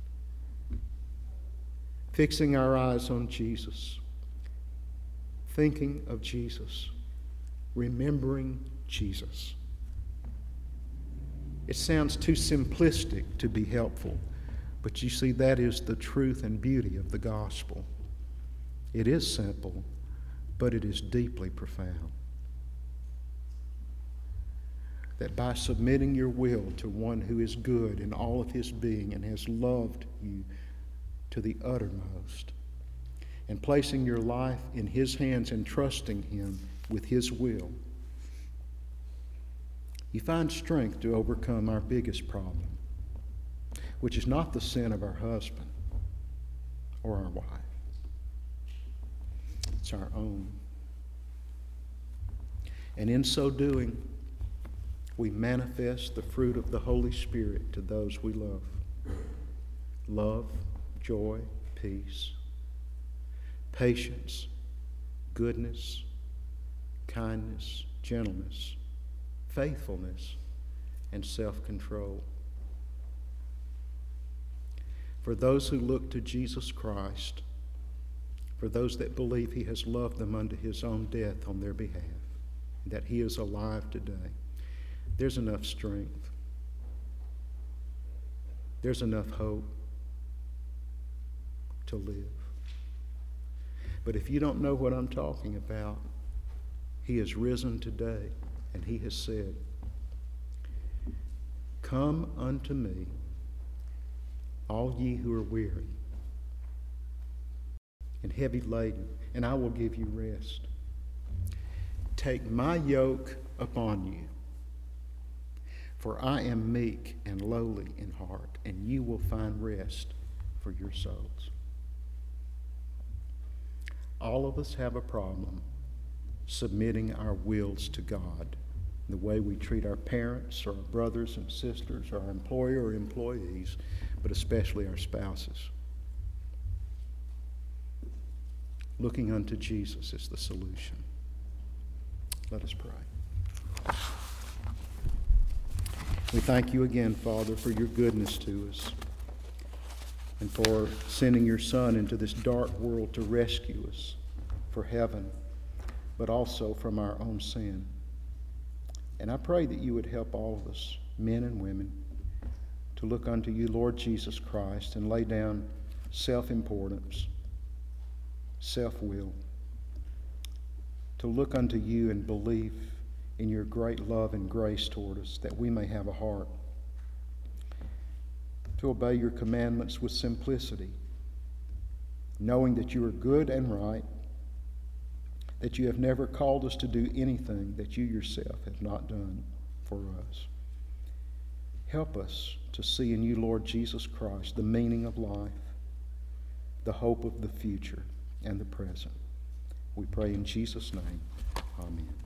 Fixing our eyes on Jesus, thinking of Jesus, remembering Jesus. It sounds too simplistic to be helpful, but you see, that is the truth and beauty of the gospel. It is simple, but it is deeply profound. That by submitting your will to one who is good in all of His being and has loved you to the uttermost, and placing your life in His hands and trusting Him with His will, you find strength to overcome our biggest problem, which is not the sin of our husband or our wife. It's our own. And in so doing, we manifest the fruit of the Holy Spirit to those we love. Love, joy, peace, patience, goodness, kindness, gentleness, faithfulness, and self-control. For those who look to Jesus Christ, for those that believe He has loved them unto His own death on their behalf, that He is alive today, there's enough strength. There's enough hope to live. But if you don't know what I'm talking about, He is risen today, and He has said, "Come unto me, all ye who are weary, and heavy laden, and I will give you rest. Take my yoke upon you, for I am meek and lowly in heart, and you will find rest for your souls. All of us have a problem submitting our wills to God, the way we treat our parents or our brothers and sisters, or our employer or employees, but especially our spouses. Looking unto Jesus is the solution. Let us pray. We thank you again, Father, for your goodness to us and for sending your Son into this dark world to rescue us for heaven, but also from our own sin. And I pray that you would help all of us, men and women, to look unto you, Lord Jesus Christ, and lay down self-importance, self-will, to look unto you and believe in your great love and grace toward us, that we may have a heart to obey your commandments with simplicity, knowing that you are good and right, that you have never called us to do anything that you yourself have not done for us. Help us to see in you, Lord Jesus Christ, the meaning of life, the hope of the future and the present. We pray in Jesus' name. Amen.